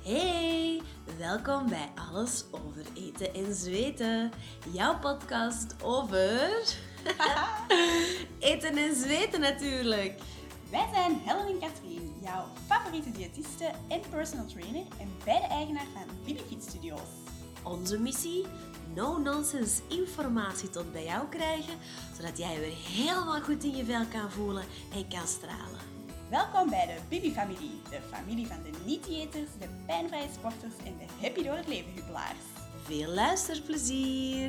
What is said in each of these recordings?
Hey, welkom bij Alles over eten en zweten. Jouw podcast over eten en zweten natuurlijk. Wij zijn Helen en Katrien, jouw favoriete diëtiste en personal trainer en beide eigenaar van Bibi Fit Studios. Onze missie? No-nonsense informatie tot bij jou krijgen, zodat jij weer helemaal goed in je vel kan voelen en kan stralen. Welkom bij de Bibi-familie, de familie van de niet-diëters, de pijnvrije sporters en de happy door het leven huppelaars. Veel luisterplezier!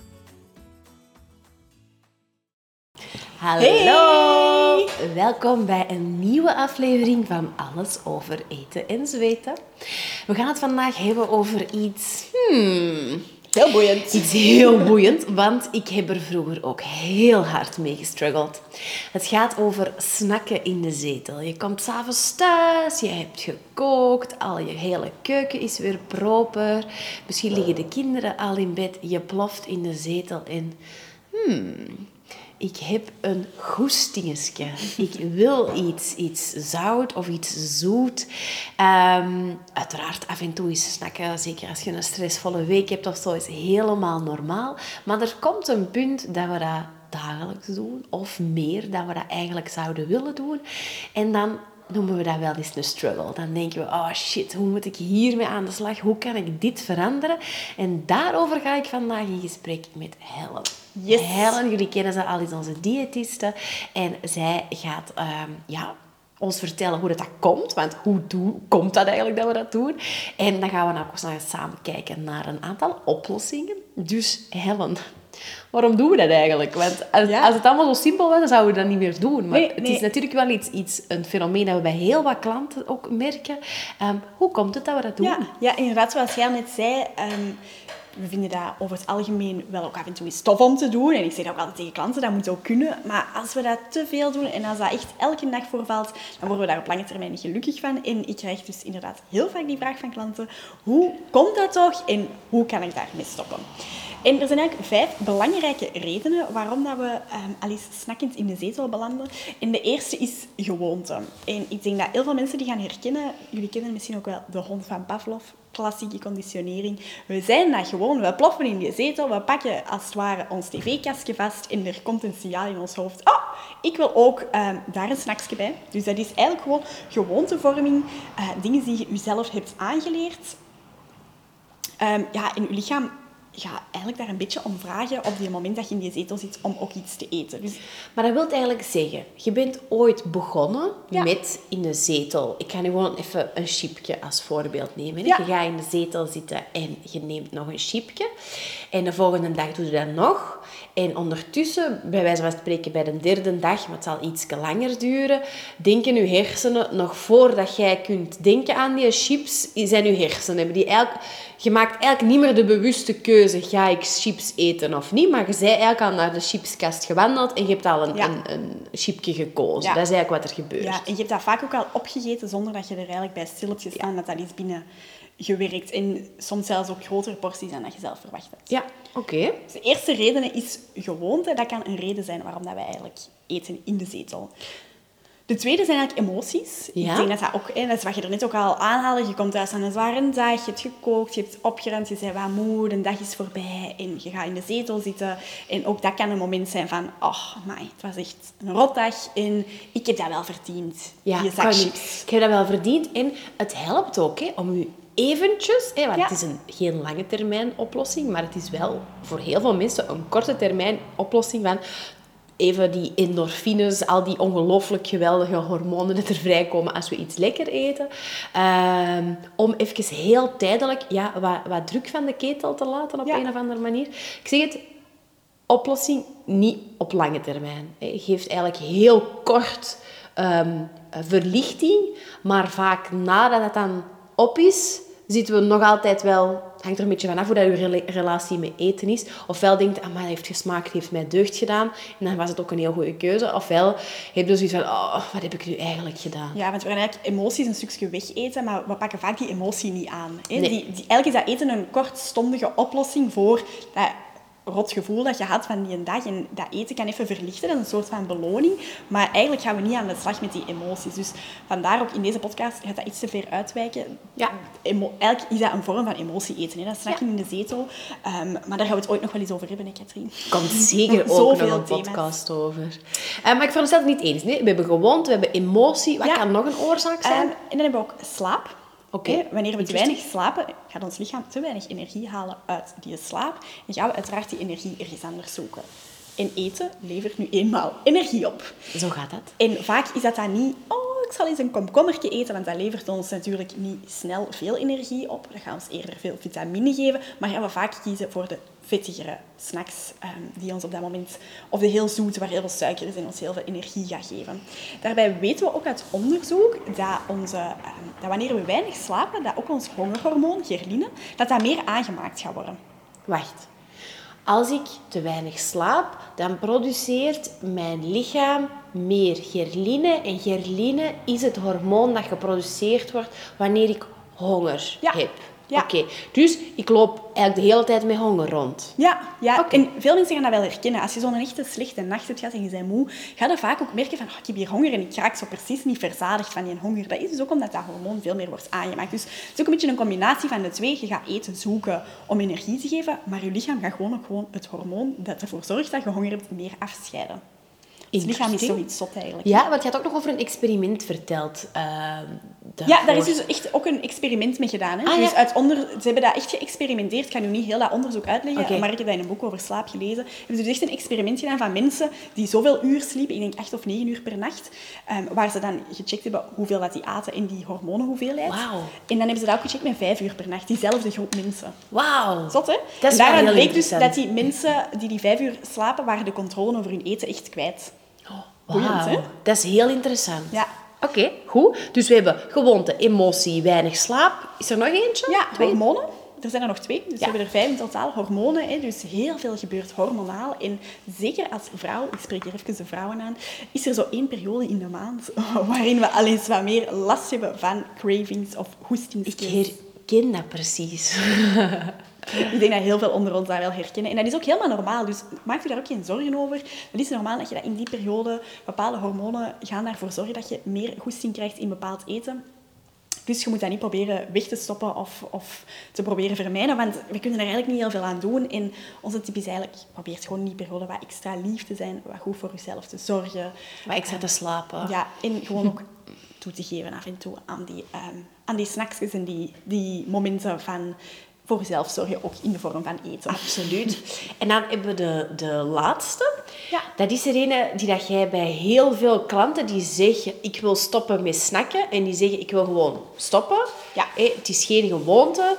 Hallo! Hey! Welkom bij een nieuwe aflevering van Alles over eten en zweten. We gaan het vandaag hebben over iets... Heel boeiend. Iets heel boeiend, want ik heb er vroeger ook heel hard mee gestruggeld. Het gaat over snacken in de zetel. Je komt 's avonds thuis, je hebt gekookt, al je hele keuken is weer proper. Misschien liggen de kinderen al in bed, je ploft in de zetel en... Ik heb een goestingetje. Ik wil iets zout of iets zoet. Uiteraard af en toe is snacken, zeker als je een stressvolle week hebt of zo, is helemaal normaal. Maar er komt een punt dat we dat dagelijks doen, of meer dan we dat eigenlijk zouden willen doen. En dan noemen we dat wel eens een struggle. Dan denken we, oh shit, hoe moet ik hiermee aan de slag? Hoe kan ik dit veranderen? En daarover ga ik vandaag in gesprek met Helen. Yes. Helen, jullie kennen ze al, is onze diëtiste. En zij gaat ons vertellen hoe dat komt. Want hoe komt dat eigenlijk dat we dat doen? En dan gaan we ook nog samen kijken naar een aantal oplossingen. Dus Helen... Waarom doen we dat eigenlijk? Want als het allemaal zo simpel was, dan zouden we dat niet meer doen. Maar het is natuurlijk wel een fenomeen dat we bij heel wat klanten ook merken. Hoe komt het dat we dat doen? Ja, inderdaad, zoals jij net zei... We vinden dat over het algemeen wel ook af en toe eens tof om te doen. En ik zeg dat ook altijd tegen klanten, dat moet ook kunnen. Maar als we dat te veel doen en als dat echt elke dag voorvalt, dan worden we daar op lange termijn niet gelukkig van. En ik krijg dus inderdaad heel vaak die vraag van klanten, hoe komt dat toch en hoe kan ik daarmee stoppen? En er zijn eigenlijk 5 belangrijke redenen waarom dat we al eens snakkend in de zetel belanden. En de eerste is gewoonte. En ik denk dat heel veel mensen die gaan herkennen, jullie kennen misschien ook wel de hond van Pavlov, klassieke conditionering. We zijn dat gewoon, we ploffen in die zetel, we pakken als het ware ons tv-kastje vast en er komt een signaal in ons hoofd. Oh, ik wil ook daar een snackje bij. Dus dat is eigenlijk gewoon gewoontevorming, dingen die je jezelf hebt aangeleerd. En je lichaam ga eigenlijk daar een beetje om vragen op het moment dat je in die zetel zit om ook iets te eten. Dus... Maar dat wil eigenlijk zeggen, je bent ooit begonnen met in de zetel. Ik ga nu gewoon even een chipje als voorbeeld nemen. Ja. Je gaat in de zetel zitten en je neemt nog een chipje. En de volgende dag doe je dat nog. En ondertussen, bij wijze van spreken bij de 3e dag, maar het zal iets langer duren, denken je hersenen, nog voordat jij kunt denken aan die chips, zijn je hersenen. Je maakt eigenlijk niet meer de bewuste keuze, ga ik chips eten of niet, maar je bent eigenlijk al naar de chipskast gewandeld en je hebt al een chipje gekozen. Ja. Dat is eigenlijk wat er gebeurt. Ja, en je hebt dat vaak ook al opgegeten zonder dat je er eigenlijk bij stil hebt gestaan dat is binnen gewerkt. En soms zelfs ook grotere porties dan dat je zelf verwacht hebt. Ja, oké. Dus de eerste reden is gewoonte. Dat kan een reden zijn waarom dat wij eigenlijk eten in de zetel. De tweede zijn eigenlijk emoties. Ja? Ik denk dat ook, dat is wat je er net ook al aanhaalde. Je komt thuis aan een zware dag, je hebt gekookt, je hebt opgeruimd, je bent wat moe, de dag is voorbij en je gaat in de zetel zitten. En ook dat kan een moment zijn van, oh, amai, het was echt een rotdag en ik heb dat wel verdiend. Ja, je zak chips. Ik heb dat wel verdiend en het helpt ook om je eventjes, want het is geen lange termijn oplossing, maar het is wel voor heel veel mensen een korte termijn oplossing van even die endorfines, al die ongelooflijk geweldige hormonen die er vrijkomen als we iets lekker eten. Om even heel tijdelijk wat druk van de ketel te laten op een of andere manier. Ik zeg het, oplossing niet op lange termijn. Je geeft eigenlijk heel kort verlichting, maar vaak nadat het dan op is, zitten we nog altijd wel... hangt er een beetje vanaf hoe dat je relatie met eten is. Ofwel denkt je, dat heeft gesmaakt, heeft mij deugd gedaan. En dan was het ook een heel goede keuze. Ofwel heb je zoiets van, wat heb ik nu eigenlijk gedaan? Ja, want we gaan eigenlijk emoties een stukje wegeten, maar we pakken vaak die emotie niet aan. Hè? Nee. Eigenlijk is dat eten een kortstondige oplossing voor dat rot gevoel dat je had van die dag. En dat eten kan even verlichten, dat is een soort van beloning. Maar eigenlijk gaan we niet aan de slag met die emoties. Dus vandaar ook in deze podcast gaat dat iets te ver uitwijken. Ja. Eigenlijk is dat een vorm van emotie eten. Hè? Dat snakken in de zetel. Maar daar gaan we het ooit nog wel eens over hebben, hè, Katrien? Komt zeker ook Zoveel nog een thema's. podcast over. Maar ik veronderstel het niet eens. Nee? We hebben gewoond, we hebben emotie. Wat kan nog een oorzaak zijn? En dan hebben we ook slaap. Oké. Hè, wanneer we te weinig slapen, gaat ons lichaam te weinig energie halen uit die slaap. En gaan we uiteraard die energie ergens anders zoeken. En eten levert nu eenmaal energie op. Zo gaat dat. En vaak is dat dan niet... Oh, ik zal eens een komkommertje eten, want dat levert ons natuurlijk niet snel veel energie op. Dat gaat ons eerder veel vitamine geven. Maar gaan we vaak kiezen voor de vettigere snacks die ons op dat moment... Of de heel zoete, waar heel veel suiker is en ons heel veel energie gaat geven. Daarbij weten we ook uit onderzoek dat wanneer we weinig slapen, dat ook ons hongerhormoon, ghreline, dat meer aangemaakt gaat worden. Wacht. Als ik te weinig slaap, dan produceert mijn lichaam meer ghreline. En ghreline is het hormoon dat geproduceerd wordt wanneer ik honger heb. Ja. Oké. Dus ik loop eigenlijk de hele tijd met honger rond. Ja. Oké. En veel mensen gaan dat wel herkennen. Als je zo'n echte slechte nacht hebt gehad en je bent moe, ga je vaak ook merken van ik heb hier honger en ik raak zo precies niet verzadigd van die honger. Dat is dus ook omdat dat hormoon veel meer wordt aangemaakt. Dus het is ook een beetje een combinatie van de twee. Je gaat eten zoeken om energie te geven, maar je lichaam gaat gewoon het hormoon dat ervoor zorgt dat je honger hebt meer afscheiden. Het lichaam is zoiets zot eigenlijk. Ja, want je had ook nog over een experiment verteld. Ja, daar is dus echt ook een experiment mee gedaan. Hè? Dus ze hebben dat echt geëxperimenteerd. Ik kan nu niet heel dat onderzoek uitleggen, maar ik heb dat in een boek over slaap gelezen. Hebben ze dus echt een experiment gedaan van mensen die zoveel uur sliepen, ik denk 8 of 9 uur per nacht, waar ze dan gecheckt hebben hoeveel dat die aten en die hormonenhoeveelheid. Wauw. En dan hebben ze dat ook gecheckt met 5 uur per nacht, diezelfde groep mensen. Wauw. Zot, hè? Dat is en wel daaruit heel bleek dus interessant. dat die mensen die 5 uur slapen, waren de controle over hun eten echt kwijt. Boeiend, Wauw. hè? Dat is heel interessant. Ja. Oké, goed. Dus we hebben gewoonte, emotie, weinig slaap. Is er nog eentje? Ja, 2? hormonen. Er zijn er nog 2, dus we Ja. hebben er 5 in totaal. Hormonen, hè, dus heel veel gebeurt hormonaal. En zeker als vrouw, ik spreek hier even de vrouwen aan, is er zo 1 periode in de maand waarin we al eens wat meer last hebben van cravings of hoestingskills. Ik herken dat precies. Ik denk dat heel veel onder ons dat wel herkennen. En dat is ook helemaal normaal, dus maak je daar ook geen zorgen over. Het is normaal dat je dat in die periode, bepaalde hormonen gaan daarvoor zorgen dat je meer goesting krijgt in bepaald eten. Dus je moet dat niet proberen weg te stoppen of te proberen vermijden, want we kunnen er eigenlijk niet heel veel aan doen. En onze tip is eigenlijk, probeer gewoon in die periode wat extra lief te zijn, wat goed voor jezelf te zorgen. Maar ik zat te slapen. Ja, en gewoon ook toe te geven af en toe aan die snacksjes en die momenten van voor jezelf zorgen, ook in de vorm van eten. Absoluut. En dan hebben we de laatste. Ja. Dat is er een die dat jij bij heel veel klanten die zeggen, ik wil stoppen met snacken. En die zeggen, ik wil gewoon stoppen. Ja. Het is geen gewoonte.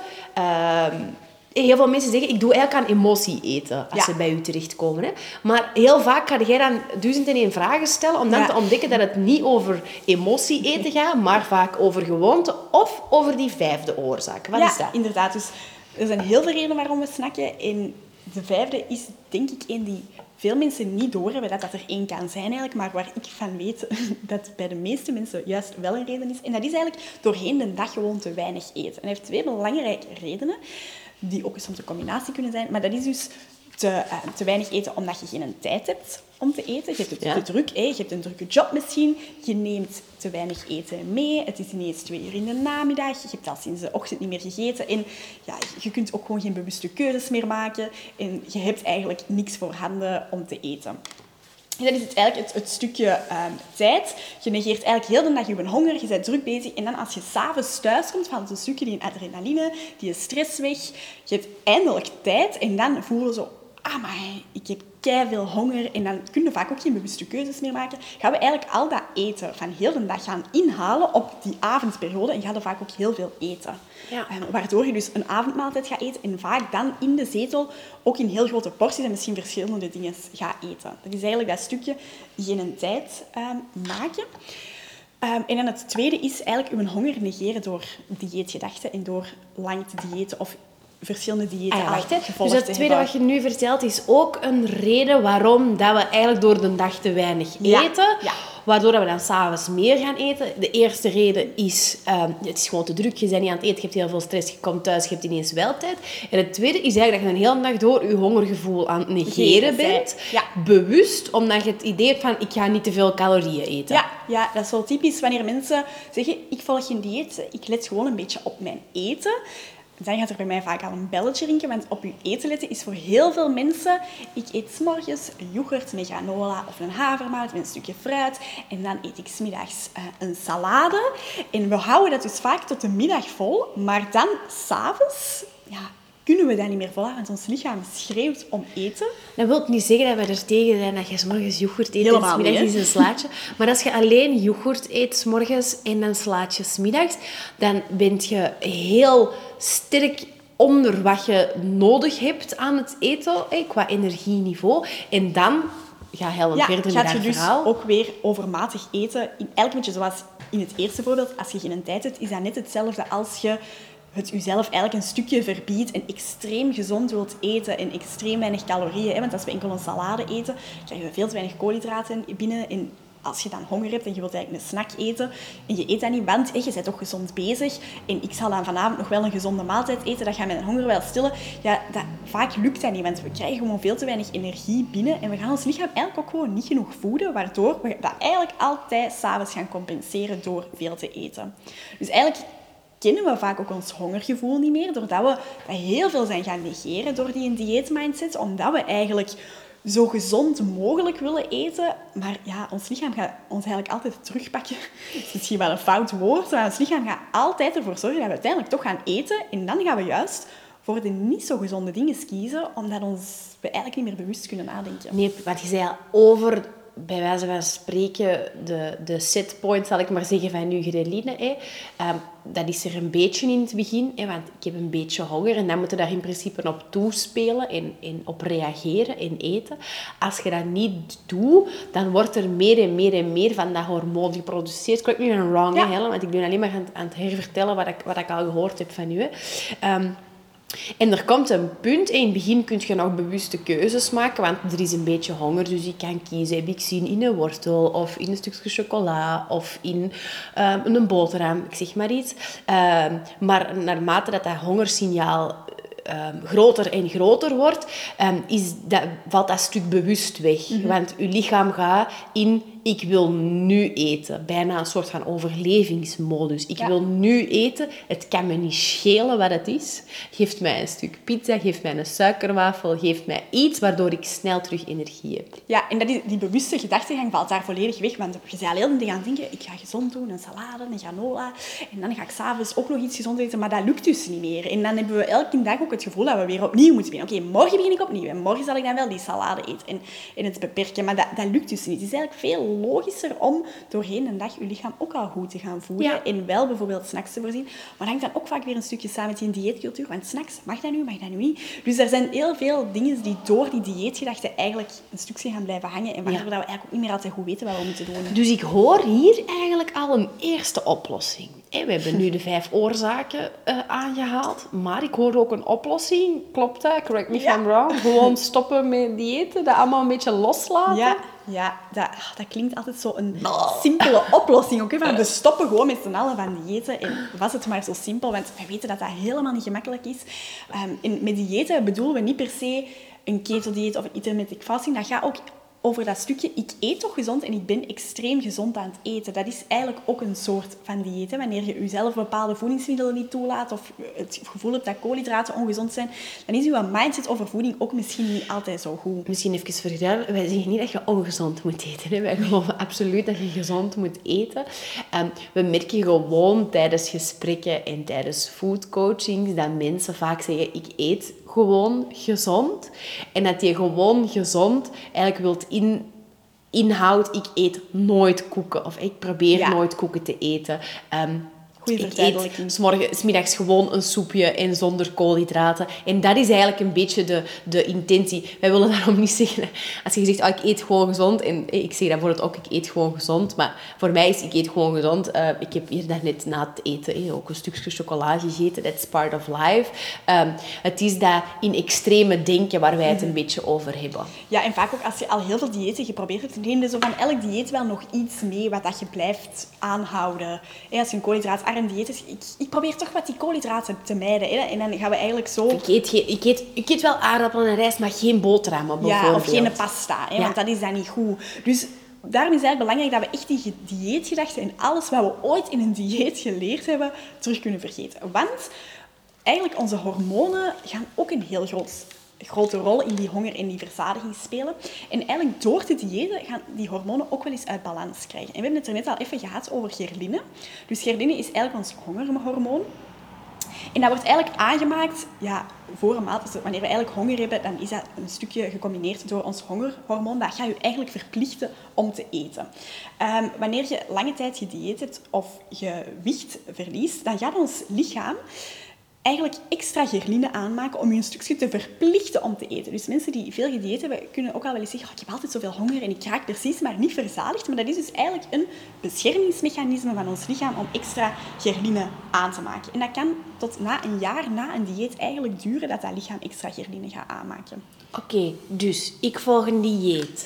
Heel veel mensen zeggen, ik doe eigenlijk aan emotie eten als ze bij u terechtkomen. Hè. Maar heel vaak ga jij dan 1001 vragen stellen om dan te ontdekken dat het niet over emotie eten gaat, maar vaak over gewoonte of over die 5e oorzaak. Wat is dat? Ja, inderdaad. Dus er zijn heel veel redenen waarom we snacken. En de 5e is denk ik één die veel mensen niet doorhebben dat dat er 1 kan zijn eigenlijk, maar waar ik van weet dat bij de meeste mensen juist wel een reden is. En dat is eigenlijk doorheen de dag gewoon te weinig eten. En hij heeft 2 belangrijke redenen, die ook soms een combinatie kunnen zijn. Maar dat is dus te weinig eten omdat je geen tijd hebt om te eten. Je hebt het te druk, je hebt een drukke job misschien. Je neemt te weinig eten mee. Het is ineens 2 uur in de namiddag. Je hebt al sinds de ochtend niet meer gegeten. En ja, je kunt ook gewoon geen bewuste keuzes meer maken. En je hebt eigenlijk niks voorhanden om te eten. En dat is het eigenlijk het stukje tijd. Je negeert eigenlijk heel de dag je honger, je bent druk bezig. En dan als je s'avonds thuis komt, valt een stukje die adrenaline, die stress weg. Je hebt eindelijk tijd en dan voel je zo, maar ik heb keiveel honger. En dan kun je vaak ook geen bewuste keuzes meer maken. Gaan we eigenlijk al dat eten van heel de dag gaan inhalen op die avondperiode. En gaan we vaak ook heel veel eten. Ja. Waardoor je dus een avondmaaltijd gaat eten en vaak dan in de zetel ook in heel grote porties en misschien verschillende dingen gaat eten. Dat is eigenlijk dat stukje geen tijd maken. En dan het tweede is eigenlijk uw honger negeren door dieetgedachten en door lang te diëten of verschillende diëten wacht, hè. gevolgd Dus het te tweede hebben. wat je nu vertelt is ook een reden waarom dat we eigenlijk door de dag te weinig eten. Ja. waardoor we dan s'avonds meer gaan eten. De eerste reden is, het is gewoon te druk, je bent niet aan het eten, je hebt heel veel stress, je komt thuis, je hebt ineens wel tijd. En het tweede is eigenlijk dat je een hele dag door je hongergevoel aan het negeren bent. Ja. Bewust, omdat je het idee hebt van, ik ga niet te veel calorieën eten. Ja, dat is wel typisch wanneer mensen zeggen, ik volg geen dieet, ik let gewoon een beetje op mijn eten. Dan gaat er bij mij vaak al een belletje rinkelen, want op je eten letten is voor heel veel mensen... Ik eet 's morgens een yoghurt met granola of een havermout met een stukje fruit. En dan eet ik 's middags een salade. En we houden dat dus vaak tot de middag vol. Maar dan, 's avonds, kunnen we dat niet meer volhouden, want ons lichaam schreeuwt om eten. Dat wil niet zeggen dat we er tegen zijn dat je 's morgens yoghurt eet Helemaal en 's middags niet, is een slaatje. Maar als je alleen yoghurt eet 's morgens en dan slaatje 's middags, dan ben je heel sterk onder wat je nodig hebt aan het eten, qua energieniveau. En dan ga je heel verder met gaat je dat dus verhaal. ook weer overmatig eten. Eigenlijk een beetje zoals in het eerste voorbeeld, als je geen tijd hebt, is dat net hetzelfde als je het jezelf eigenlijk een stukje verbiedt en extreem gezond wilt eten en extreem weinig calorieën. Want als we enkel een salade eten, krijgen we veel te weinig koolhydraten binnen. En als je dan honger hebt en je wilt eigenlijk een snack eten en je eet dat niet, want je bent toch gezond bezig en ik zal dan vanavond nog wel een gezonde maaltijd eten, dat gaat mijn honger wel stillen. Ja, vaak lukt dat niet, want we krijgen gewoon veel te weinig energie binnen en we gaan ons lichaam eigenlijk ook gewoon niet genoeg voeden, waardoor we dat eigenlijk altijd 's avonds gaan compenseren door veel te eten. Dus eigenlijk kennen we vaak ook ons hongergevoel niet meer, doordat we dat heel veel zijn gaan negeren door die dieetmindset, omdat we eigenlijk zo gezond mogelijk willen eten. Maar ja, ons lichaam gaat ons eigenlijk altijd terugpakken. Dat is misschien wel een fout woord, maar ons lichaam gaat altijd ervoor zorgen dat we uiteindelijk toch gaan eten. En dan gaan we juist voor de niet zo gezonde dingen kiezen, omdat we eigenlijk niet meer bewust kunnen nadenken. Nee, want je zei al over, bij wijze van spreken, de setpoint, zal ik maar zeggen, van je ghreline. Dat is er een beetje in het begin, want ik heb een beetje honger en dan moet je daar in principe op toespelen en op reageren en eten. Als je dat niet doet, dan wordt er meer en meer en meer van dat hormoon geproduceerd. Correct me if I'm wrong, Helen, want ik ben alleen maar aan het hervertellen wat ik al gehoord heb van u. En er komt een punt, in het begin kun je nog bewuste keuzes maken, want er is een beetje honger, dus ik kan kiezen. Heb ik zin in een wortel, of in een stukje chocola, of in een boterham, ik zeg maar iets. Maar naarmate dat hongersignaal groter en groter wordt, valt dat stuk bewust weg. Mm-hmm. Want je lichaam gaat in, ik wil nu eten. Bijna een soort van overlevingsmodus. Ik wil nu eten. Het kan me niet schelen wat het is. Geef mij een stuk pizza, geef mij een suikerwafel, geef mij iets waardoor ik snel terug energie heb. Ja, en die bewuste gedachtegang valt daar volledig weg. Want je bent heel de tijd aan het denken, ik ga gezond doen, een salade, een granola. En dan ga ik 's avonds ook nog iets gezond eten. Maar dat lukt dus niet meer. En dan hebben we elke dag ook het gevoel dat we weer opnieuw moeten beginnen. Oké, morgen begin ik opnieuw. En morgen zal ik dan wel die salade eten. En het beperken. Maar dat lukt dus niet. Het is eigenlijk veel logischer om doorheen een dag je lichaam ook al goed te gaan voeden. Ja. En wel bijvoorbeeld snacks te voorzien. Maar dat hangt dan ook vaak weer een stukje samen met die dieetcultuur. Want snacks, mag dat nu niet? Dus er zijn heel veel dingen die door die dieetgedachte eigenlijk een stukje gaan blijven hangen. En waardoor we eigenlijk ook niet meer altijd goed weten wat we moeten doen. Dus ik hoor hier eigenlijk al een eerste oplossing. We hebben nu de 5 oorzaken aangehaald. Maar ik hoor ook een oplossing. Klopt dat? Correct me if I'm wrong. Gewoon stoppen met diëten. Dat allemaal een beetje loslaten. Ja, dat klinkt altijd zo een simpele oplossing. Ook, van we stoppen gewoon met z'n allen van diëten. En was het maar zo simpel, want we weten dat dat helemaal niet gemakkelijk is. En met diëten bedoelen we niet per se een keto-dieet of een intermittent fasting. Dat gaat ook over dat stukje, ik eet toch gezond en ik ben extreem gezond aan het eten. Dat is eigenlijk ook een soort van dieet. Hè? Wanneer je jezelf bepaalde voedingsmiddelen niet toelaat of het gevoel hebt dat koolhydraten ongezond zijn, dan is je mindset over voeding ook misschien niet altijd zo goed. Misschien even vertellen, wij zeggen niet dat je ongezond moet eten. Hè? Wij geloven absoluut dat je gezond moet eten. We merken gewoon tijdens gesprekken en tijdens foodcoaching dat mensen vaak zeggen, ik eet gewoon gezond. En dat je gewoon gezond eigenlijk wilt inhoudt, ik eet nooit koeken. Of ik probeer nooit koeken te eten. Goeie Ik verduidelijking. eet 's morgens, 's middags gewoon een soepje en zonder koolhydraten. En dat is eigenlijk een beetje de intentie. Wij willen daarom niet zeggen... Als je zegt, ik eet gewoon gezond. En ik zeg dat bijvoorbeeld ook, ik eet gewoon gezond. Maar voor mij is, ik eet gewoon gezond. Ik heb hier daarnet na het eten ook een stukje chocola gegeten. That's part of life. Het is dat in extreme denken waar wij het een beetje over hebben. Ja, en vaak ook als je al heel veel diëten geprobeerd hebt, neem je zo van elk dieet wel nog iets mee wat dat je blijft aanhouden. Als je een koolhydraatarm dieet is, ik probeer toch wat die koolhydraten te mijden. En dan gaan we eigenlijk zo... Ik eet wel aardappelen en rijst, maar geen boterhammen bijvoorbeeld. Of geen pasta, want dat is dan niet goed. Dus daarom is het eigenlijk belangrijk dat we echt die dieetgedachten en alles wat we ooit in een dieet geleerd hebben, terug kunnen vergeten. Want eigenlijk onze hormonen gaan ook een heel grote rol in die honger en die verzadiging spelen. En eigenlijk door te diëten gaan die hormonen ook wel eens uit balans krijgen. En we hebben het er net al even gehad over ghreline. Dus ghreline is eigenlijk ons hongerhormoon. En dat wordt eigenlijk aangemaakt voor een maaltijd. Dus wanneer we eigenlijk honger hebben, dan is dat een stukje gecombineerd door ons hongerhormoon. Dat gaat je eigenlijk verplichten om te eten. Wanneer je lange tijd gedieet hebt of gewicht verliest, dan gaat ons lichaam eigenlijk extra ghreline aanmaken om je een stukje te verplichten om te eten. Dus mensen die veel gedieet hebben, kunnen ook al wel eens zeggen, ik heb altijd zoveel honger en ik raak precies maar niet verzadigd. Maar dat is dus eigenlijk een beschermingsmechanisme van ons lichaam om extra ghreline aan te maken. En dat kan tot na een jaar na een dieet eigenlijk duren dat lichaam extra ghreline gaat aanmaken. Oké, dus ik volg een dieet.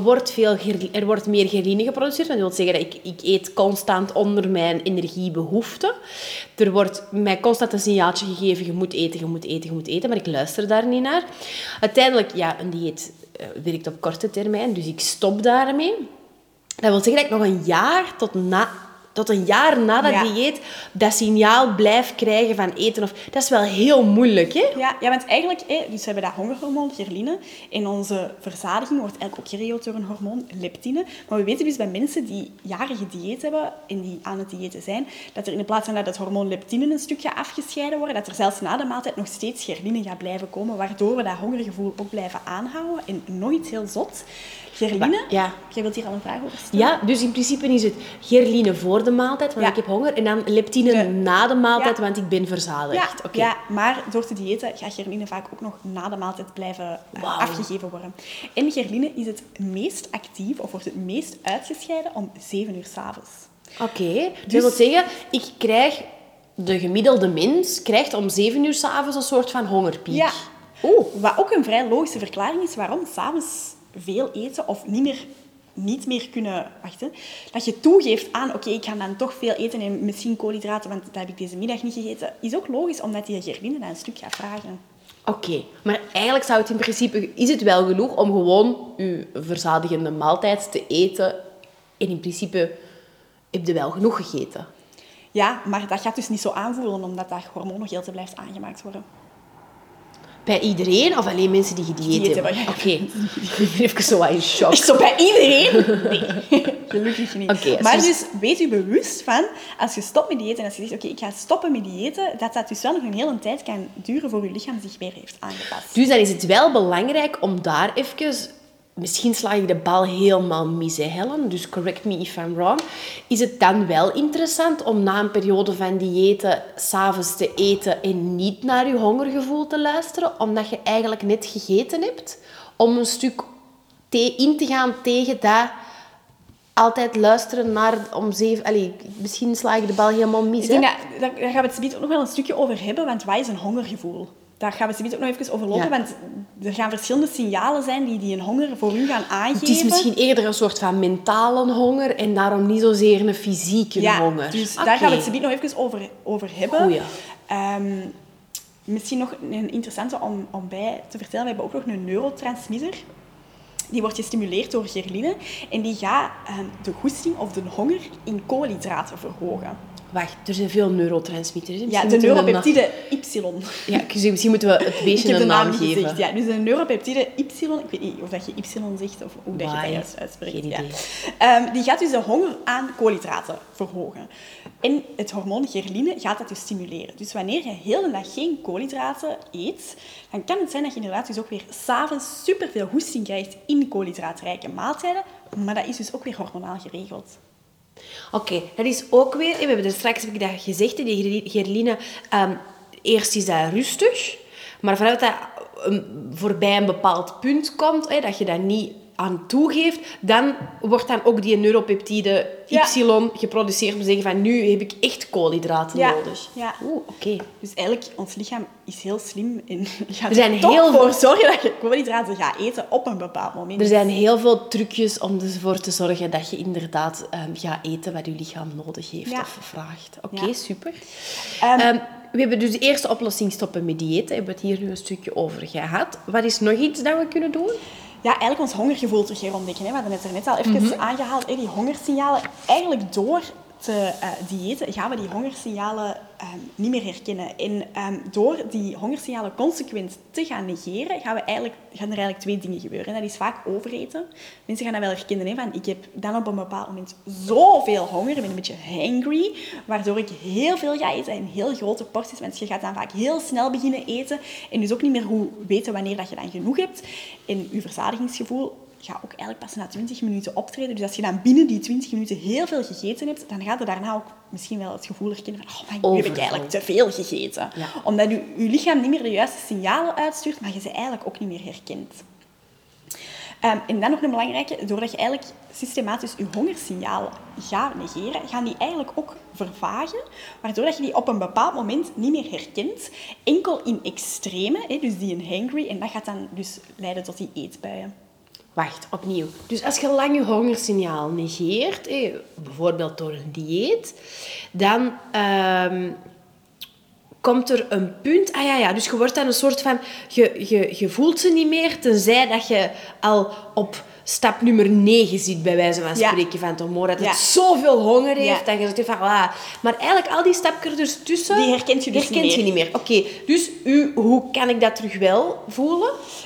Er wordt meer ghreline geproduceerd. Dat wil zeggen dat ik eet constant onder mijn energiebehoeften. Er wordt mij constant een signaaltje gegeven, je moet eten, je moet eten, je moet eten. Maar ik luister daar niet naar. Uiteindelijk, een dieet werkt op korte termijn. Dus ik stop daarmee. Dat wil zeggen dat ik nog een jaar tot een jaar na dat dieet dat signaal blijf krijgen van eten. Dat is wel heel moeilijk, hè? Ja, want eigenlijk, dus we hebben dat hongerhormoon, ghreline. En onze verzadiging wordt eigenlijk ook geregeld door een hormoon, leptine. Maar we weten dus bij mensen die jaren gedieet hebben en die aan het diëten zijn, dat er in plaats van dat het hormoon leptine een stukje afgescheiden wordt, dat er zelfs na de maaltijd nog steeds ghreline gaat blijven komen, waardoor we dat hongergevoel ook blijven aanhouden. En nog iets heel zot. Ghreline, jij wilt hier al een vraag over stellen? Ja, dus in principe is het ghreline voor de maaltijd, want ik heb honger. En dan leptine na de maaltijd, want ik ben verzadigd. Ja, maar door te diëten gaat ghreline vaak ook nog na de maaltijd blijven afgegeven worden. En ghreline is het meest actief, of wordt het meest uitgescheiden om 7 uur 's avonds. Oké, dus dat wil zeggen, de gemiddelde mens krijgt om 7 uur 's avonds een soort van hongerpiek. Ja. Wat ook een vrij logische verklaring is waarom 's avonds veel eten of niet meer kunnen wachten. Dat je toegeeft aan, ik ga dan toch veel eten en misschien koolhydraten, want dat heb ik deze middag niet gegeten, is ook logisch, omdat die ghreline dan een stuk gaat vragen. Oké, maar eigenlijk zou het in principe... Is het wel genoeg om gewoon je verzadigende maaltijd te eten en in principe heb je wel genoeg gegeten? Ja, maar dat gaat dus niet zo aanvoelen, omdat dat hormoon nog heel te blijft aangemaakt worden. Bij iedereen of alleen mensen die gedieet hebben? Oké. Ik ben even zo in shock. Zo bij iedereen? Nee, gelukkig niet. Maar dus wees u bewust van, als je stopt met diëten en als je zegt, ik ga stoppen met diëten, dat dus wel nog een hele tijd kan duren voor je lichaam zich weer heeft aangepast. Dus dan is het wel belangrijk om daar even... Misschien sla ik de bal helemaal mis, hè, Helen. Dus correct me if I'm wrong. Is het dan wel interessant om na een periode van diëten 's avonds te eten en niet naar je hongergevoel te luisteren, omdat je eigenlijk net gegeten hebt? Om een stuk in te gaan tegen dat altijd luisteren naar om 7... misschien sla ik de bal helemaal mis, hè? Ik denk daar gaan we het ook nog wel een stukje over hebben, want wat is een hongergevoel? Daar gaan we het ook nog even overlopen, want er gaan verschillende signalen zijn die een honger voor u gaan aangeven. Het is misschien eerder een soort van mentale honger en daarom niet zozeer een fysieke honger. Dus daar gaan we het nog even over hebben. Goeie. Misschien nog een interessante om bij te vertellen. We hebben ook nog een neurotransmitter. Die wordt gestimuleerd door ghreline en die gaat de goesting of de honger in koolhydraten verhogen. Wacht, er zijn veel neurotransmitters. Ja, de neuropeptide Y. Ja, misschien moeten we het beestje een naam geven. Gezegd, ja. Dus de neuropeptide Y, ik weet niet of dat je Y zegt of hoe dat je dat juist uitspreekt. Geen idee. Ja. Die gaat dus de honger aan koolhydraten verhogen. En het hormoon ghreline gaat dat dus stimuleren. Dus wanneer je heel de dag geen koolhydraten eet, dan kan het zijn dat je inderdaad dus ook weer 's avonds superveel hoesting krijgt in koolhydraatrijke maaltijden. Maar dat is dus ook weer hormonaal geregeld. Oké, dat is ook weer... We hebben er straks heb ik dat gezegd, die ghirline. Eerst is dat rustig. Maar vanuit dat voorbij een bepaald punt komt, dat je dat niet aan toegeeft, dan wordt dan ook die neuropeptide Y geproduceerd om te zeggen van nu heb ik echt koolhydraten nodig. Ja. Oké. Dus eigenlijk, ons lichaam is heel slim en gaat Er zijn er toch heel voor zorgen dat je koolhydraten gaat eten op een bepaald moment. Er zijn heel veel trucjes om ervoor te zorgen dat je inderdaad gaat eten wat je lichaam nodig heeft of vraagt. Oké, super. We hebben dus de eerste oplossing stoppen met dieet. Daar hebben we het hier nu een stukje over gehad. Wat is nog iets dat we kunnen doen? Ja, eigenlijk ons hongergevoel terug herontdekken. We hadden het er net al even aangehaald. Die hongersignalen, eigenlijk door te diëten gaan we die hongersignalen niet meer herkennen. En door die hongersignalen consequent te gaan negeren, gaan er eigenlijk twee dingen gebeuren. En dat is vaak overeten. Mensen gaan dat wel herkennen. Hè, van, ik heb dan op een bepaald moment zoveel honger, ik ben een beetje hangry, waardoor ik heel veel ga eten en heel grote porties. Want je gaat dan vaak heel snel beginnen eten en dus ook niet meer goed weten wanneer dat je dan genoeg hebt. En je verzadigingsgevoel gaat ook eigenlijk pas na 20 minuten optreden. Dus als je dan binnen die 20 minuten heel veel gegeten hebt, dan gaat je daarna ook misschien wel het gevoel herkennen van nu heb ik eigenlijk te veel gegeten. Ja. Omdat je lichaam niet meer de juiste signalen uitstuurt, maar je ze eigenlijk ook niet meer herkent. En dan nog een belangrijke, doordat je eigenlijk systematisch je hongersignalen gaat negeren, gaan die eigenlijk ook vervagen, waardoor dat je die op een bepaald moment niet meer herkent, enkel in extreme, dus die een hangry, en dat gaat dan dus leiden tot die eetbuien. Wacht, opnieuw. Dus als je lang je hongersignaal negeert, bijvoorbeeld door een dieet, dan komt er een punt... Dus je wordt dan een soort van... Je voelt ze niet meer, tenzij dat je al op stap nummer 9 zit, bij wijze van spreken, van te horen dat het zoveel honger heeft, dat je zegt van... Maar eigenlijk al die stapjes ertussen... Die herkent je dus niet meer. Oké, dus hoe kan ik dat terug wel voelen?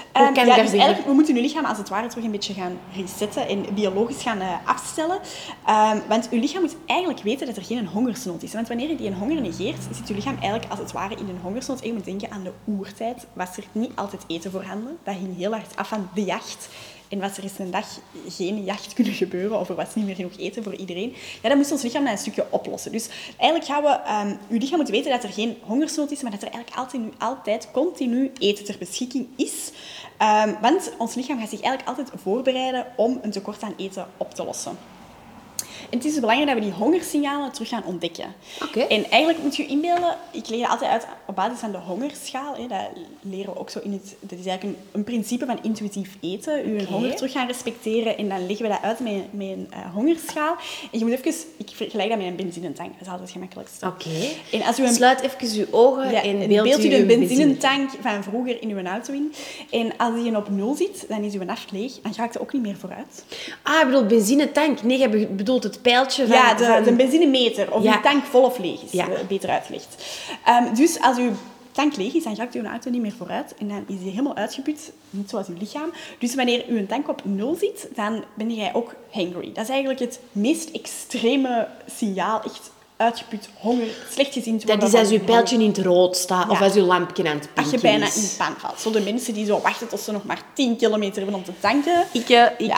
We moeten je lichaam als het ware terug een beetje gaan resetten en biologisch gaan afstellen. Want je lichaam moet eigenlijk weten dat er geen hongersnood is. Want wanneer je die een honger negeert, zit je lichaam eigenlijk als het ware in een hongersnood. En je moet denken aan de oertijd. Was er niet altijd eten voorhanden. Dat hing heel erg af van de jacht. En was er eens een dag geen jacht kunnen gebeuren of er was niet meer genoeg eten voor iedereen, dan moest ons lichaam dat een stukje oplossen. Dus eigenlijk gaan we... je lichaam moet weten dat er geen hongersnood is, maar dat er eigenlijk altijd continu eten ter beschikking is. Want ons lichaam gaat zich eigenlijk altijd voorbereiden om een tekort aan eten op te lossen. En het is dus belangrijk dat we die hongersignalen terug gaan ontdekken. Okay. En eigenlijk moet je inbeelden... Ik leg dat altijd uit op basis van de hongerschaal. Dat leren we ook zo in het... Dat is eigenlijk een principe van intuïtief eten. Je honger terug gaan respecteren. En dan leggen we dat uit met een hongerschaal. En je moet even... Ik vergelijk dat met een benzinetank. Dat is altijd het gemakkelijkste. En als u sluit even uw ogen en beeld u een benzinetank van vroeger in uw auto in. En als die op 0 zit, dan is uw naft leeg. Dan gaat er ook niet meer vooruit. Je bedoelt benzinetank. Nee, je bedoelt het pijltje van... Ja, de benzinemeter. Of uw tank vol of leeg is. Beter uitgelegd. Dus als uw tank leeg is, dan gaat uw auto niet meer vooruit. En dan is die helemaal uitgeput. Niet zoals uw lichaam. Dus wanneer uw tank op 0 zit, dan ben jij ook hangry. Dat is eigenlijk het meest extreme signaal. Echt uitgeput, honger, slecht gezien. Dat is als je pijltje in het rood staat. Of als je lampje aan het pinken is. Als je bijna in pan valt. Zo de mensen die zo wachten tot ze nog maar 10 kilometer hebben om te tanken. Ik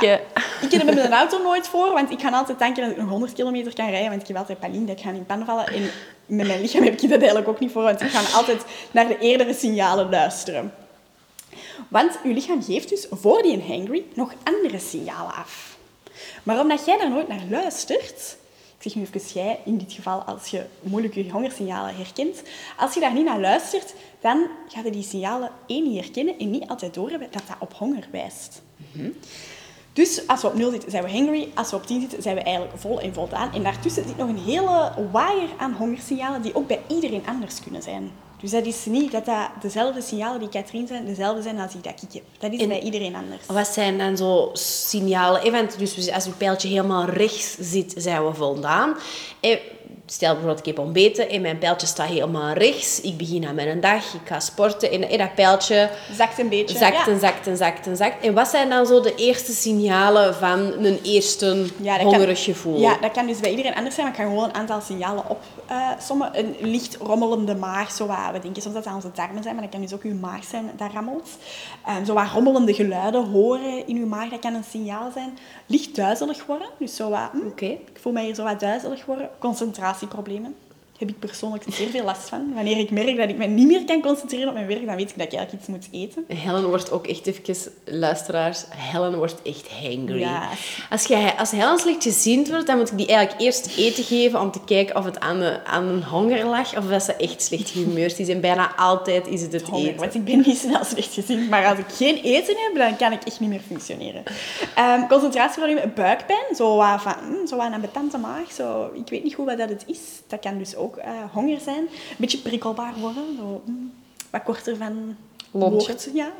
heb met mijn auto nooit voor, want ik ga altijd tanken dat ik nog 100 kilometer kan rijden, want ik heb altijd paniek dat ik ga in pan vallen. En met mijn lichaam heb ik dat eigenlijk ook niet voor, want ik ga altijd naar de eerdere signalen luisteren. Want je lichaam geeft dus voor die hangry nog andere signalen af. Maar omdat jij daar nooit naar luistert... Ik zeg nu even jij, in dit geval, als je moeilijk je hongersignalen herkent. Als je daar niet naar luistert, dan ga je die signalen niet herkennen en niet altijd doorhebben dat dat op honger wijst. Mm-hmm. Dus als we op 0 zitten, zijn we hangry. Als we op 10 zitten, zijn we eigenlijk vol en voldaan. En daartussen zit nog een hele waaier aan hongersignalen die ook bij iedereen anders kunnen zijn. Dus dat is niet dat dezelfde signalen die Katrien zijn, dezelfde zijn als die dat ik heb. Dat is bij iedereen anders. Wat zijn dan zo signalen? Dus als uw pijltje helemaal rechts zit, zijn we voldaan. stel bijvoorbeeld, ik heb ontbeten en mijn pijltje staat helemaal rechts. Ik begin aan mijn dag, ik ga sporten en dat pijltje Zakt een beetje. zakt. En wat zijn dan zo de eerste signalen van een eerste hongerig gevoel? Ja, dat kan dus bij iedereen anders zijn, maar ik ga gewoon een aantal signalen opsommen. Een licht rommelende maag, zo wat, we denken soms dat het onze darmen zijn, maar dat kan dus ook uw maag zijn dat rammelt. Zo wat rommelende geluiden horen in uw maag, dat kan een signaal zijn. Licht duizelig worden, dus zo wat, ik voel mij hier zo wat duizelig worden. Concentratieproblemen. Heb ik persoonlijk zeer veel last van. Wanneer ik merk dat ik me niet meer kan concentreren op mijn werk, dan weet ik dat ik eigenlijk iets moet eten. Helen wordt ook echt even, luisteraars, Helen wordt echt hangry. Ja. Als Helen slechtgezind wordt, dan moet ik die eigenlijk eerst eten geven om te kijken of het aan een honger lag of dat ze echt slecht gehumeurd is. En bijna altijd is het honger, eten. want ik ben niet snel slechtgezind, maar als ik geen eten heb, dan kan ik echt niet meer functioneren. Concentratieproblemen, buikpijn, zo wat een ambetante maag. Zo, ik weet niet goed wat dat het is. Dat kan dus ook honger zijn. Een beetje prikkelbaar worden. Zo, wat korter van woord. Ja.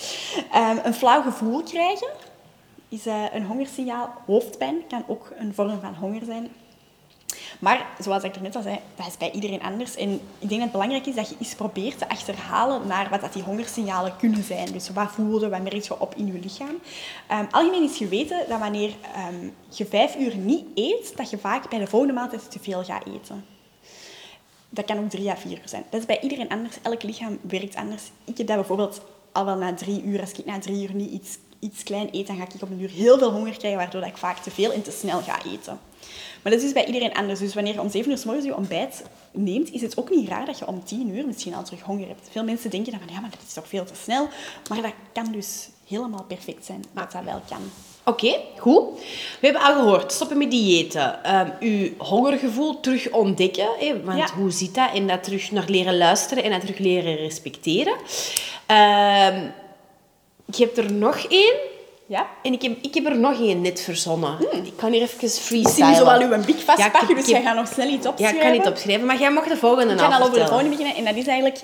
Een flauw gevoel krijgen is een hongersignaal. Hoofdpijn kan ook een vorm van honger zijn. Maar, zoals ik er net al zei, dat is bij iedereen anders. En ik denk dat het belangrijk is dat je eens probeert te achterhalen naar wat dat die hongersignalen kunnen zijn. Dus wat voel je, wat merk je op in je lichaam. Algemeen is geweten dat wanneer je 5 uur niet eet, dat je vaak bij de volgende maaltijd te veel gaat eten. Dat kan ook 3 à 4 uur zijn. Dat is bij iedereen anders. Elk lichaam werkt anders. Ik heb dat bijvoorbeeld al wel na 3 uur. Als ik na 3 uur niet iets klein eet, dan ga ik op een uur heel veel honger krijgen, waardoor ik vaak te veel en te snel ga eten. Maar dat is dus bij iedereen anders. Dus wanneer je om 7 uur 's morgens je ontbijt neemt, is het ook niet raar dat je om 10 uur misschien al terug honger hebt. Veel mensen denken dan van, ja, maar dat is toch veel te snel. Maar dat kan dus helemaal perfect zijn, dat dat wel kan. Oké, goed. We hebben al gehoord, stoppen met diëten. Uw hongergevoel terug ontdekken. Want hoe zit dat? En dat terug naar leren luisteren en dat terug leren respecteren. Je hebt er nog één. Ja? En ik heb er nog één net verzonnen. Ik kan hier even freestylen. Ik zie nu zowel uw bik vastpakken, dus jij gaat nog snel iets opschrijven. Ja, ik kan niet opschrijven, maar jij mag de volgende Ik al kan al over de vertellen. volgende beginnen. En dat is eigenlijk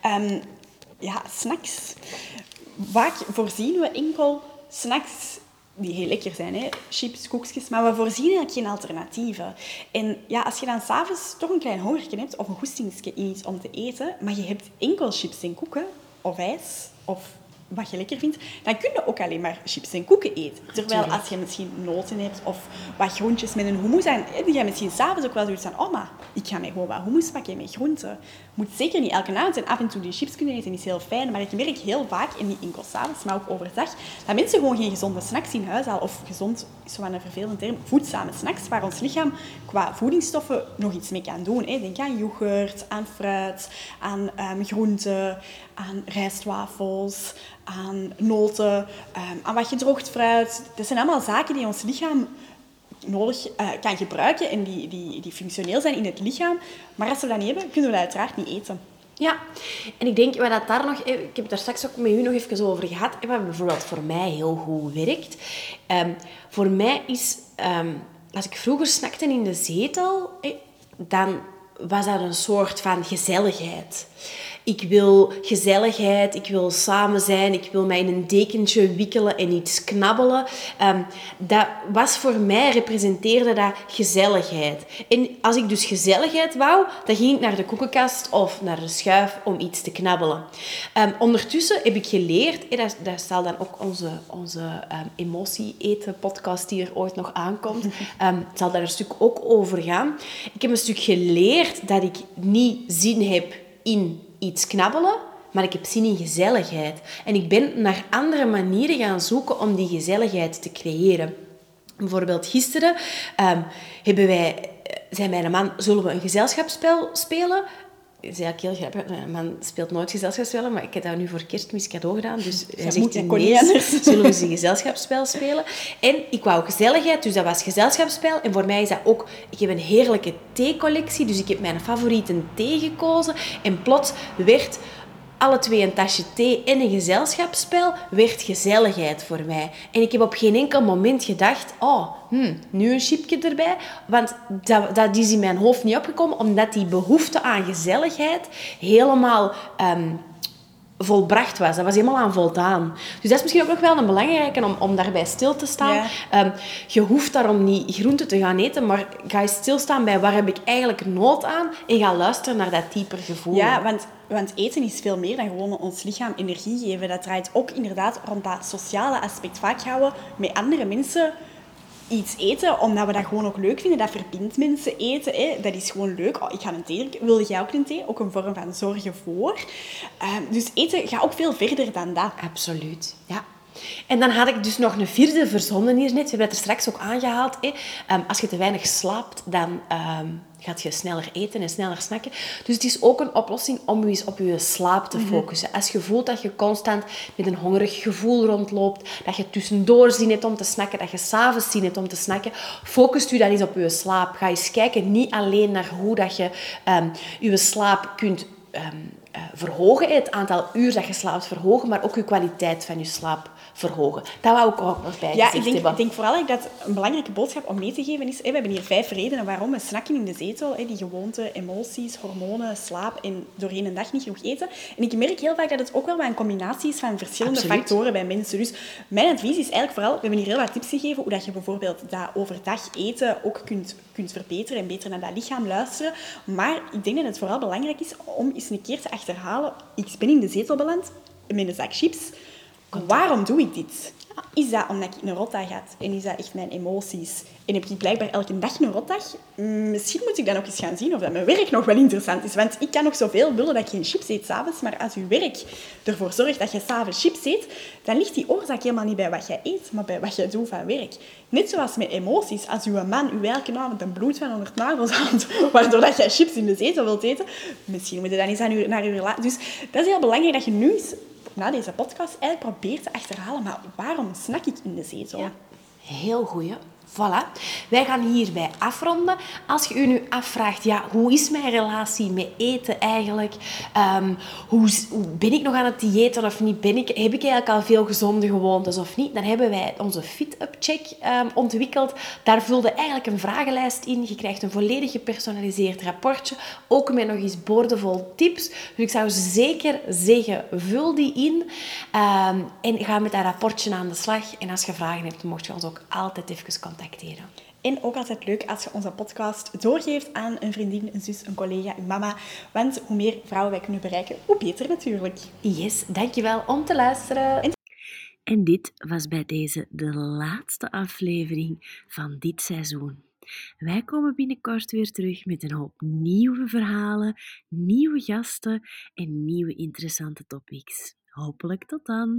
snacks. Vaak voorzien we enkel snacks die heel lekker zijn, hè? Chips, koekjes, maar we voorzien eigenlijk geen alternatieven. En ja, als je dan s'avonds toch een klein hongertje hebt of een goestingsje in iets om te eten, maar je hebt enkel chips en koeken of ijs of wat je lekker vindt, dan kun je ook alleen maar chips en koeken eten. Terwijl als je misschien noten hebt of wat groentjes met een hummus, dan heb je misschien s'avonds ook wel zoiets van, oh, maar ik ga mij gewoon wat hummus pakken met groenten. Moet zeker niet elke avond en af en toe die chips kunnen eten is heel fijn, maar ik merk heel vaak, en niet enkel s'avonds, maar ook overdag, dat mensen gewoon geen gezonde snacks in huis halen. Of gezond is zo een vervelend term, voedzame snacks, waar ons lichaam qua voedingsstoffen nog iets mee kan doen. Hè. Denk aan yoghurt, aan fruit, aan groenten, aan rijstwafels, aan noten, aan wat gedroogd fruit. Dat zijn allemaal zaken die ons lichaam nodig kan gebruiken en die functioneel zijn in het lichaam. Maar als we dat niet hebben, kunnen we dat uiteraard niet eten. Ja, en ik denk, wat dat daar nog, ik heb het daar straks ook met u nog even over gehad, wat bijvoorbeeld voor mij heel goed werkt. Voor mij is, als ik vroeger snakte in de zetel, dan was dat een soort van gezelligheid. Ik wil gezelligheid, ik wil samen zijn, ik wil mij in een dekentje wikkelen en iets knabbelen. Dat was voor mij, representeerde dat gezelligheid. En als ik dus gezelligheid wou, dan ging ik naar de koekenkast of naar de schuif om iets te knabbelen. Ondertussen heb ik geleerd, dat zal dan ook onze emotie-eten-podcast die er ooit nog aankomt, zal daar een stuk ook over gaan. Ik heb een stuk geleerd dat ik niet zin heb in iets knabbelen, maar ik heb zin in gezelligheid. En ik ben naar andere manieren gaan zoeken om die gezelligheid te creëren. Bijvoorbeeld gisteren zei mijn man, zullen we een gezelschapsspel spelen? Dat is eigenlijk heel grappig. Mijn man speelt nooit gezelschapsspellen, maar ik heb dat nu voor Kerstmis cadeau gedaan. Dus hij zegt, nee, zullen we eens een gezelschapsspel spelen? En ik wou gezelligheid, dus dat was gezelschapsspel. En voor mij is dat ook... Ik heb een heerlijke theecollectie, dus ik heb mijn favoriete thee gekozen. En plots werd alle twee een tasje thee en een gezelschapsspel, werd gezelligheid voor mij. En ik heb op geen enkel moment gedacht, nu een chipje erbij. Want dat is in mijn hoofd niet opgekomen, omdat die behoefte aan gezelligheid helemaal volbracht was. Dat was helemaal aan voldaan. Dus dat is misschien ook nog wel een belangrijke om daarbij stil te staan. Ja. Je hoeft daarom niet groenten te gaan eten, maar ga je stilstaan bij waar heb ik eigenlijk nood aan en ga luisteren naar dat dieper gevoel. Ja, want eten is veel meer dan gewoon ons lichaam energie geven. Dat draait ook inderdaad rond dat sociale aspect. Vaak gaan we met andere mensen iets eten, omdat we dat gewoon ook leuk vinden. Dat verbindt mensen, eten. Hè. Dat is gewoon leuk. Oh, ik ga een thee drinken. Wil jij ook een thee? Ook een vorm van zorgen voor. Dus eten gaat ook veel verder dan dat. Absoluut, ja. En dan had ik dus nog een vierde verzonnen hier net. We hebben het er straks ook aangehaald. Als je te weinig slaapt, dan gaat je sneller eten en sneller snacken. Dus het is ook een oplossing om je eens op je slaap te focussen. Als je voelt dat je constant met een hongerig gevoel rondloopt, dat je tussendoor zin hebt om te snakken, dat je 's avonds zin hebt om te snakken, focust u dan eens op je slaap. Ga eens kijken, niet alleen naar hoe dat je je slaap kunt verhogen, het aantal uur dat je slaapt verhogen, maar ook je kwaliteit van je slaap verhogen. Dat wou ik ook nog bij Ja, gezegd hebben. ik denk vooral dat een belangrijke boodschap om mee te geven is... We hebben hier 5 redenen waarom we snakken in de zetel. Die gewoonten, emoties, hormonen, slaap en doorheen een dag niet genoeg eten. En ik merk heel vaak dat het ook wel wat een combinatie is van verschillende Absoluut. factoren bij mensen. Dus mijn advies is eigenlijk vooral... We hebben hier heel wat tips gegeven hoe dat je bijvoorbeeld dat overdag eten ook kunt verbeteren en beter naar dat lichaam luisteren. Maar ik denk dat het vooral belangrijk is om eens een keer te achterhalen... Ik ben in de zetel beland met een zak chips... Waarom doe ik dit? Is dat omdat ik een rotdag had? En is dat echt mijn emoties? En heb ik blijkbaar elke dag een rotdag? Misschien moet ik dan ook eens gaan zien of dat mijn werk nog wel interessant is. Want ik kan nog zoveel willen dat ik geen chips eet s'avonds. Maar als je werk ervoor zorgt dat je s'avonds chips eet, dan ligt die oorzaak helemaal niet bij wat jij eet, maar bij wat jij doet van werk. Net zoals met emoties. Als je man je elke avond een bloed van onder het nagels haalt, waardoor dat jij chips in de zetel wilt eten, misschien moet je dan eens naar je relatie... Dus dat is heel belangrijk dat je nu eens... na deze podcast eigenlijk probeer te achterhalen, maar waarom snack ik in de zetel? Ja. Heel goeie. Voilà. Wij gaan hierbij afronden. Als je nu afvraagt, ja, hoe is mijn relatie met eten eigenlijk? Hoe ben ik nog aan het diëten of niet? Heb ik eigenlijk al veel gezonde gewoontes of niet? Dan hebben wij onze Fit-Up-check ontwikkeld. Daar vulde eigenlijk een vragenlijst in. Je krijgt een volledig gepersonaliseerd rapportje. Ook met nog eens boordevol tips. Dus ik zou zeker zeggen, vul die in. En ga met dat rapportje aan de slag. En als je vragen hebt, mocht je ons ook altijd even contacteren. En ook altijd leuk als je onze podcast doorgeeft aan een vriendin, een zus, een collega, een mama. Want hoe meer vrouwen wij kunnen bereiken, hoe beter natuurlijk. Yes, dankjewel om te luisteren. En dit was bij deze de laatste aflevering van dit seizoen. Wij komen binnenkort weer terug met een hoop nieuwe verhalen, nieuwe gasten en nieuwe interessante topics. Hopelijk tot dan!